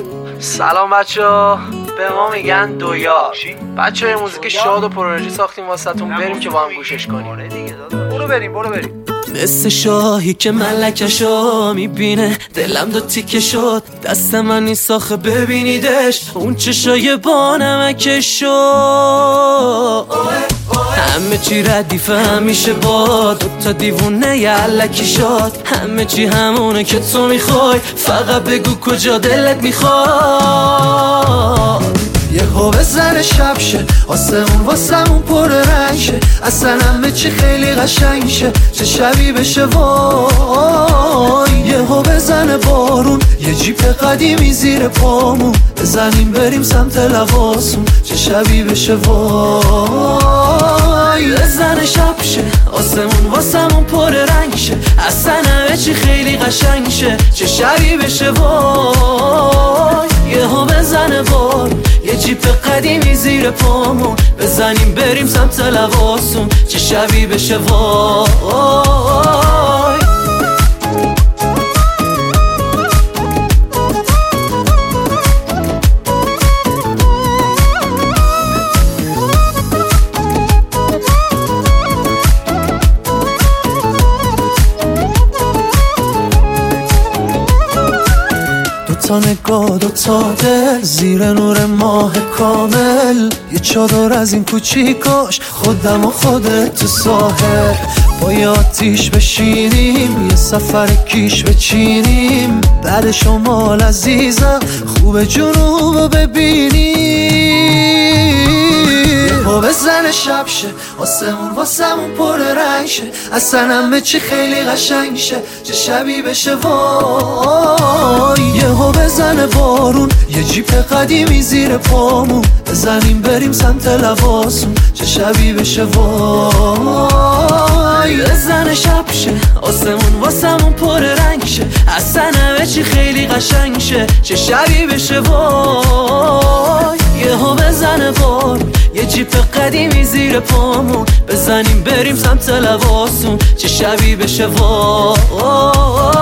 سلام بچه‌ها، به ما میگن دویار. بچه‌ها یه موزیک شاد و پرانرژی ساختیم واسهتون، بریم که با هم گوشش کنیم. برو بریم. مثل شاهی که ملکشو میبینه دلم دو تیکه شد، دست من نیست آخه ببینیدش، اون چشای با نمکشو. همه چی ردیفه همیشه با دوتا دیوونه یه علکی شد، همه چی همونه که تو میخوای، فقط بگو کجا دلت میخواد. یه هو بزن شب شه، آسمون واسمون پر رنگ شه، اصلا همه چی خیلی قشنگ شه، چه شبی بشه وای. یه هو بزن بارون، یه جیپ قدیمی زیر پامون، بزنیم بریم سمت لواسون، چه شبی بشه وای. بزن شب شه، آسمون واسمون پر رنگ شه، اصلا همه چی خیلی قشنگ شه، چه شبی بشه وای. یه ها بزن بارون، یه جیپ قدیمی زیر پامون، بزنیم بریم سمت لواسون، چه شبی بشه وای. دوتا نگاه دوتا دل زیر نور ماه کامل، یه چادر از این کوچیکاش خودم و خودت تو ساحل، با یه آتیش بشینیم یه سفر کیش بچینیم، بعد شمال عزیزم خوب جنوب ببینیم. با بزن شب شه، آسمون واسمون پر رنگ شه، اصلا همه چی خیلی قشنگ شه، چه شبی بشه وای. یه ها بزن بارون، یه جیپ قدیمی زیر پامون، بزنیم بریم سمت لواسون، چه شبی بشه وای. بزن شب شه، آسمون واسمون پر رنگ شه، اصلا همه چی خیلی قشنگ شه، چه شبی بشه وای. یه ها بزن بارون، یه جیپ قدیمی زیر پامون، بزنیم بریم سمت لواسون، چه شبی بشه وای.